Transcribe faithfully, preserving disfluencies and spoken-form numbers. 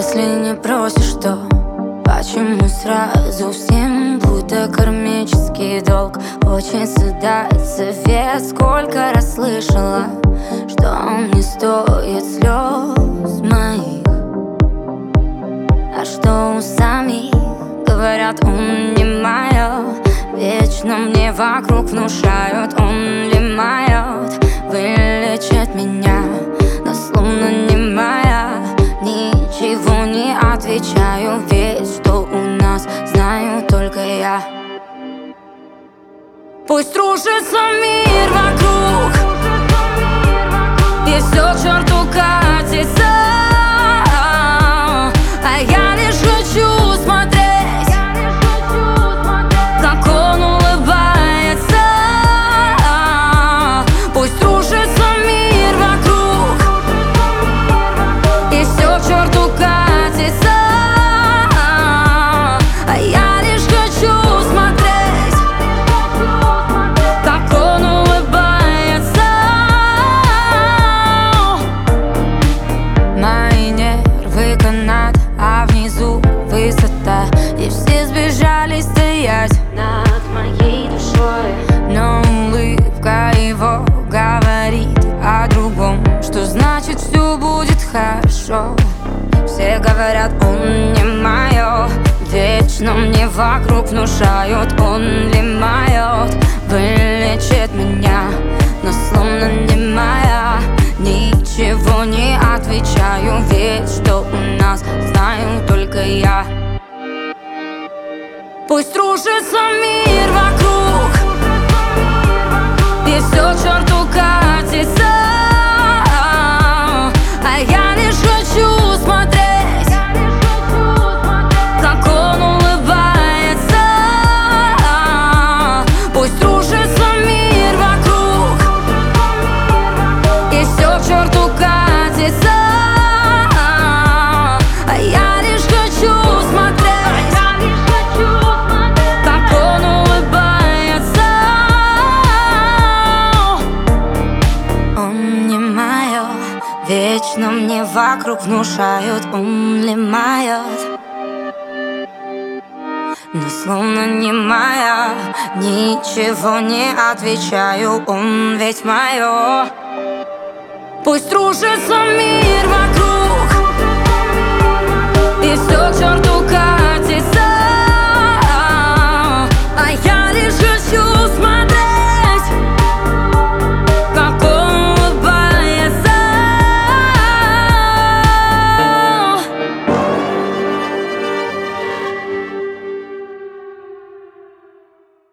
Если не просишь, то почему сразу всем будто кармический долг? Очень съедает совет, сколько раз слышала, что он не стоит слез моих. А что у самих говорят, он не мое. Вечно мне вокруг внушают, он лимает, вылечит меня, но словно не моя. Ничего не отвечаю, ведь что у нас знаю только я. Пусть рушится мир вокруг, и все к черту катится, а я лишь хочу смотреть, как он улыбается. Пусть рушится мир вокруг, и все к черту катится, а я лишь хочу смотреть, как он улыбается. Мои нервы канат, а внизу высота, и все сбежали стоять над моей душой. Но улыбка его говорит о другом, что значит все будет хорошо. Все говорят, он не мое, вечно мне вокруг внушают, он лимает, вылечит меня, но словно не моя. Ничего не отвечаю, ведь что у нас знаю только я. Пусть рушится мир вокруг, и все к черту катится, а я лишь хочу смотреть, как он улыбается. Пусть рушится мир вокруг, и все к черту катится, а я лишь хочу смотреть, как он улыбается. Он не мое, вечно мне вокруг внушают, он лимает, но словно не моя. Ничего не отвечаю, он ведь мое. Пусть рушится мир вокруг, и все к черту